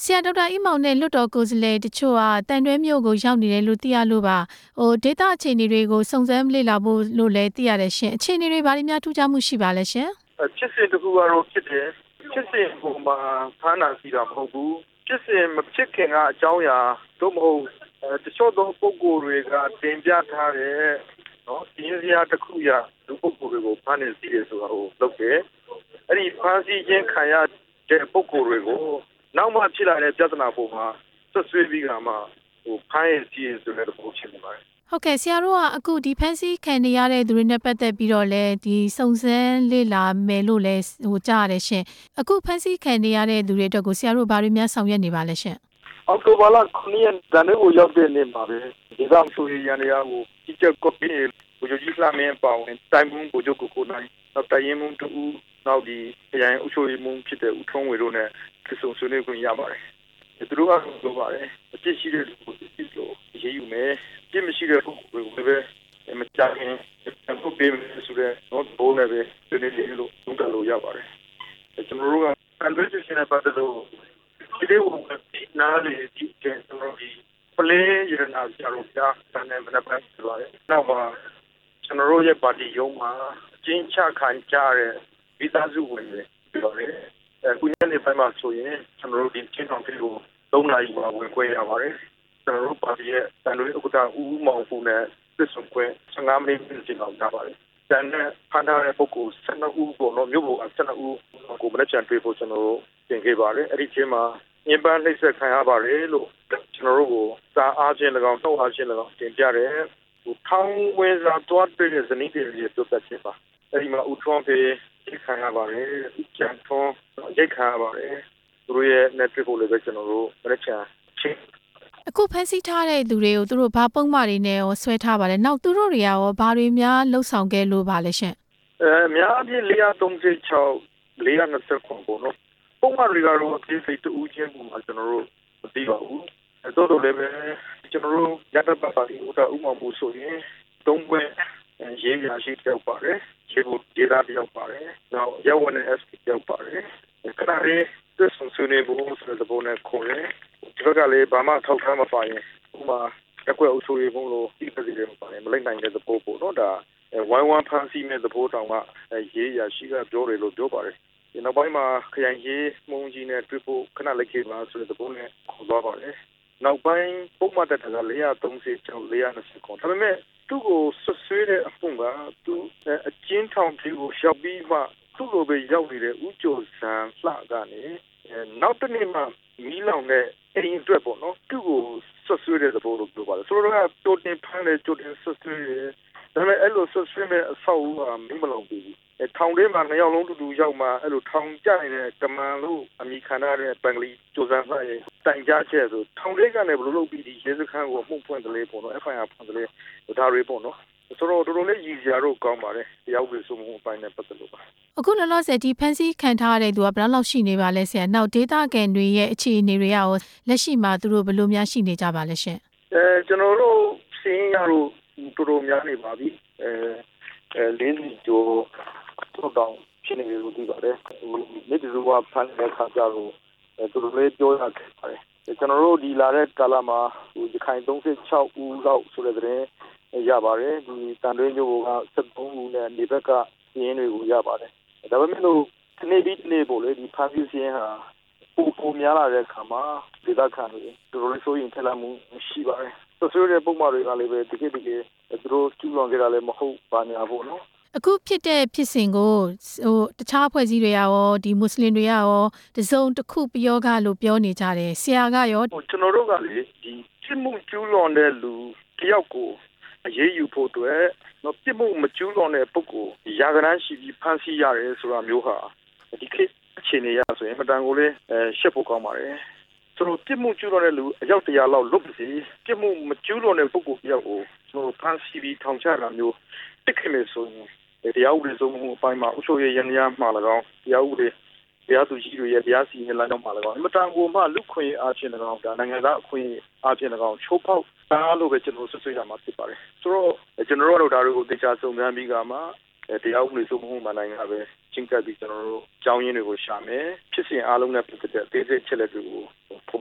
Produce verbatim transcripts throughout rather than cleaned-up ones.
ဆရာဒေါက်တာအီးမောင်နဲ့လွှတ်တော်ကိုယ်စားလှယ်တချို့ကတန်တွဲမြို့ကိုရောက်နေတယ်လို့သိရလို့ပါဟိုဒေတာအခြေအနေတွေကိုစုံစမ်းလေ့လာဖို့လို့လည်းသိရတယ်ရှင်အခြေအနေတွေဘာတွေများထူးခြားမှုရှိပါလဲရှင်ဖြစ်စဉ်တစ်ခုကတော့ဖြစ်တယ်ဖြစ်စဉ်ပုံမှာဖမ်းတာစီတာမဟုတ်ဘူးဖြစ်စဉ်မဖြစ်ခင်ကအကြောင်းအရာတို့မဟုတ်တချို့သောပုဂ္ဂိုလ်တွေကတင်ပြထားတဲ့နော်ဒီစရာတစ်ခုရာလူပုဂ္ဂိုလ်တွေကိုဖမ်းနေစီတယ်ဆိုတာကိုလုပ်တယ်အဲ့ဒီဖမ်းဆီးခြင်းခံရတဲ့ပုဂ္ဂိုလ်တွေကိုနောက်မှဖြစ်လာတဲ့ပြဿနာပေါ်မှာဆွဆွေးပြီးကမှဟိုဖမ်းရစီရဆိုတဲ့ပုံဖြစ်နေပါတယ်ဟုတ်ကဲ့ဆရာတို့ကအခုဒီဖန်စီခံနေရတဲ့သူတွေနဲ့ပတ်သက်ပြီးတော့လဲဒီစုံစမ်းလေ့လာမယ်လို့လဲဟိုကြားရတယ်ရှင်အခုဖန်စီခံနေရတဲ့သူတွေအတွက်ကိုဆရာတို့ဘာတွေများဆောင်ရွက်နေပါလဲရှင်အော်တိုဘာလခုနှစ်ရက်တန်တဲ့ကိုရောက်တဲ့နေ့မှာပဲဒီကောင်ဆိုရရန်ရာကိုကြီးချက်ကော်ပီဘူဂျီဖလာမင်းပေါဝင်တိုင်မွန်ဘူဂျိုကိုကိုနိုင်နောက်တိုင်ရင်မွန်တူနောက်ဒီအရင်အချိုရီမွန်ဖြစ်တဲ့ဦးထုံးဝေတို့နဲ့ဖြစ်ဆုံဆွေးနွေးခွင့်ရပါတယ်သူတို့ကပြောပါတယ်အဖြစ်ရှိတဲ့လူကိုသိလို့ရေးယူမယ်ပြစ်မရှိတဲ့ပုဂ္ဂိုလ်တွေကိုလည်းမကြခင်အခုပေးမယ်ဆိုတော့တော့ဘိုးလည်းပဲဒီနေ့လေးလို့သုံးကလို့ရပါတယ်ကျွန်တော်တို့ကအန်ဒရစ်ရှင်နဲ့ပတ်သက်လို့ဒီလိုနားလေဒီကျန်ကျွန်တော်ဒီပလေးရနာကြတော့ပြတန်းနေမနက်ပိုင်းဆိုတော့နောက်မှာကျွန်တော်တို့ရဲ့ပါတီရုံးမှာကျင်းချခံကြတဲ့မိသားစုဝင်တွေပြောတယ်အခုညနေပိုင်းမှာဆိုရင်ကျွန်တော်တို့ဒီချင်းဆောင်ပြည်ကိုသုံးနာရီမှာဝင်ခွင့်ရပါတယ်ကျွန်တော်တို့ပါတီရဲ့တန်လွေဥက္ကဋ္ဌဦးမောင်ဖူးနဲ့ပြည်စုံခွင့်ဆယ်ငါးမိနစ်ချိန်အောင်ကြပါတယ်တန်တဲ့ဖန်ထားတဲ့ပုဂ္ဂိုလ်ဆယ်နှစ်ဦးကိုတော့မြို့ပေါ်ဆယ်နှစ်ဦးကိုမနေ့ကတွေ့ဖို့ကျွန်တော်တို့ပြင်ခဲ့ပါတယ်အဲ့ဒီချိန်မှာညပန်းနှိပ်စက်ခံရပါတယ်လို့ကျွန်တော်တို့ကိုစာအားဖြင့်၎င်းနှုတ်အားဖြင့်၎င်းတင်ပြတယ်ဟိုထောင်းဝဲစာတွားတဲ့ဇနီးတွေရဲ့ပြောပြချက်ပါအဲ့ဒီမှာဦးထွန်းဖေးခံရပါတယ်ကျန်ထွန်းရိတ်ခံရပါတယ်သူတို့ရဲ့ network ကိုလည်းပဲကျွန်တော်တို့မနေ့ကချင်းအခုဖန်ဆီးထားတဲ့သူတွေကိုသူတို့ဘာပုံမှန်တွေနဲ့ရောဆွဲထားပါလဲနောက်သူတို့တွေကရောဘာတွေများလှုပ်ဆောင်ခဲ့လို့ပါလဲရှင်အဲအများကြီးလေးရာသုံး၆လေးရာနှစ်ဆယ်ခုပေါ့နော်ပုံမှန်တွေကတော့အသေးစိတ်တူးချင်းပုံမှာကျွန်တော်တို့မသိပါဘူးအဲတော့လည်းပဲကျွန်တော်တို့ရတဲ့ပါတီဥတာဥမ္မာမှုဆိုရင်သုံးပွဲရေးရရှိကြောက်ပါတယ်ခြေကိုဒေတာပြောက်ပါတယ်နောက်ရောက်ဝင်တဲ့ เอส พี ပြောက်ပါတယ်ခဏလေးသက်ဆုံးဆွေးနွေးဖို့ဆိုတဲ့ပုံနဲ့ခေါ်တယ်ဒီဘက်ကလည်းဘာမှထောက်ထားမပါရင်ဥမာအကွက်အဆိုးရေးပုံလို့ဒီပြည်တယ်မပါရင်မလိုက်နိုင်တဲ့သဘောပေါ့နော်ဒါဝိုင်းဝန်းဖန်ဆီးမဲ့သဘောတောင်ကရေးရရှိကပြောတယ်လို့ပြောပါတယ်ဒီနောက်ပိုင်းမှာခရိုင်ရေးမုံကြီးနဲ့တွေ့ဖို့ခဏလိုက်ခဲ့ပါဆိုတဲ့သဘောနဲ့ခေါ်သွားပါတယ်နောက်ပိုင်းပုံမှန်တက်တာကလေးရာသုံးဆ၆လေးရာနှစ်ဆယ်ခုဒါပေမဲ့သူ့ကိုဆွဆွေးတဲ့အပုံကသူအကျဉ်းထောင်ကြီးကိုရှောက်ပြီးမှသူ့လိုပဲရောက်နေတဲ့ဥကြိုစံလှကနေနောက်တနေ့မှမီးလောင်တဲ့အိမ်အတွက်ပေါ့နော်သူ့ကိုဆွဆွေးတဲ့သဘောလို့ပြောပါတယ်ဆိုတော့ကတိုတင်ဖမ်းတယ်တိုတင်ဆွဆွေးတယ်ဒါပေမဲ့အဲ့လိုဆွဆွေးမဲ့အဆောက်အဦကမီးမလောင်ဘူးထောင်ထဲမှာနှစ်ယောက်လုံးတူတူရောက်မှအဲ့လိုထောင်ကျနေတဲ့ကမန်လို့အမိခံရတဲ့ပန်ကလေးကြိုးစားရဲ့တိုင်ကြချက်ဆိုထောင်ထဲကနေဘယ်လိုလုပ်ပြီးဒီရဲစခန်းကိုမှုဖွင့်တယ်လေပေါ့နော် F I R ဖွင့်တယ်လေဒါတွေပေါ့နော်ဆိုတော့တော်တော်လေးရည်စရာတော့ကောင်းပါတယ်တရားဥပဒေစိုးမိုးအပိုင်းနဲ့ပတ်သက်လို့ပါအခုလောလောဆယ်ဒီဖန်စီခံထားရတဲ့သူကဘယ်လောက်ရှိနေပါလဲဆရာနောက်ဒေတာကန်တွေရဲ့အခြေအနေတွေရောလက်ရှိမှာသူတို့ဘယ်လိုများရှိနေကြပါလဲရှင်အဲကျွန်တော်တို့စင်းရတော့တော်တော်များနေပါပြီအဲအဲလေးစီကျော်တော့တောင်းဖြစ်နေလို့ဒီပါတယ်မိတ္တဇူဝဖန်တဲ့ခါကြတော့သူတို့လေးပြောရခဲ့ပါတယ်ကျွန်တော်တို့ဒီလာတဲ့ကာလမှာဟိုရခိုင်သုံးဆ၆ဦးလောက်ဆိုတဲ့တဲ့ရပါတယ်ဒီတန်တွင်းမျိုးကဆက်သုံးဦးနဲ့ဒီဘက်ကရင်းတွေကိုရပါတယ်ဒါပေမဲ့လို့ဒီနေ့ဒီနေ့ပို့လေဒီဖန်စီစင်းဟာပိုပိုများလာတဲ့အခါမှာဒေသခံတွေသူတို့ဆိုရင်ထက်လာမှုရှိပါတယ်ဆိုဆိုတဲ့ပုံမှန်တွေကလည်းပဲတကယ်တကယ်သူတို့ကျူးလွန်ကြတာလည်းမဟုတ်ပါညာဖို့နော်အခုဖြစ်တဲ့ဖြစ်စဉ်ကိုဟိုတခြားအဖွဲ့အစည်းတွေရောဒီမွတ်စလင်တွေရောတစုံတစ်ခုပြောကလို့ပြောနေကြတယ်ဆရာကရောကျွန်တော်တို့ကလေဒီစစ်မှုကျူးလွန်တဲ့လူတယောက်ကိုအရေးယူဖို့အတွက်တော့စစ်မှုမကျူးလွန်တဲ့ပုဂ္ဂိုလ်ရာဂဏန်းရှိပြီးဖမ်းဆီးရတယ်ဆိုတာမျိုးဟာဒီခေတ်အခြေအနေရဆိုရင်မတန်ကိုလေးအဲရှက်ဖို့ကောင်းပါတယ်ဆိုတော့စစ်မှုကျူးလွန်တဲ့လူအယောက်တရာလောက်လွတ်ပါစေစစ်မှုမကျူးလွန်တဲ့ပုဂ္ဂိုလ်တယောက်ကိုကျွန်တော်ဖမ်းဆီးပြီးထောင်ချတာမျိုးတစ်ခေတ်လို့ဆိုရင်တရားဥပဒေစိုးမိုးအပိုင်းမှာအုပ်ချုပ်ရေးရန်ရာမှာ၎င်းတရားဥပဒေတရားသူကြီးတွေရဲ့တရားစီရင်လမ်းကြောင်းမှာ၎င်းအမတန်ကိုမှလူခွင့်အားဖြင့်၎င်းဒါနိုင်ငံသားအခွင့်အားဖြင့်၎င်းချိုးဖောက်တာလို့ပဲကျွန်တော်ဆွဆွေးရမှာဖြစ်ပါတယ်ဆိုတော့ကျွန်တော်တို့ဒါတွေကိုတေချာစုံစမ်းပြီးကမှတရားဥပဒေစိုးမိုးမှနိုင်ငံပဲချင်းကပ်ပြီးကျွန်တော်တို့ကြောင်းရင်းတွေကိုရှာမယ်ဖြစ်စဉ်အားလုံးနဲ့ပတ်သက်တဲ့အသေးစိတ်ချက်လက်တွေကိုပုံ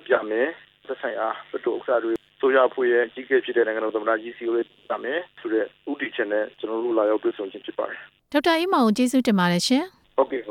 ပြမယ်သက်ဆိုင်အားဘတ်တို့ဥစ္စာတွေဆိုရဖို့ရဲ့ကြီးကဲဖြစ်တဲ့နိုင်ငံတော်သမ္မတကြီးစီကိုလည်းပြမယ်ဆိုတဲ့ဥတီချက်နဲ့ကျွန်တော်တို့လာရောက်တွေ့ဆုံခြင်းဖြစ်ပါတယ်ဒေါက်တာအေးမောင်ကိုကျေးဇူးတင်ပါတယ်ရှင်ဟုတ်ကဲ့